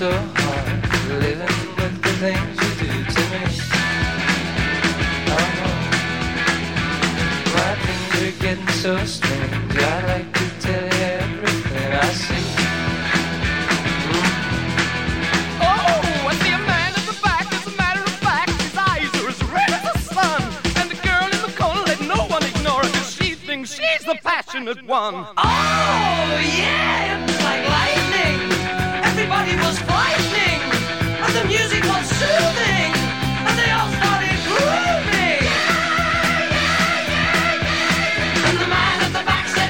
so hard living with the things you do to me. Oh, my things are getting so strange. I'd like to tell you everything I see. Oh, I see a man at the back. As a matter of fact, his eyes are as red as the sun. And the girl in the corner, let no one ignore her, 'cause she thinks she's the passionate one. Oh, yeah, it was like lightning. Everybody was frightening, and the music was soothing.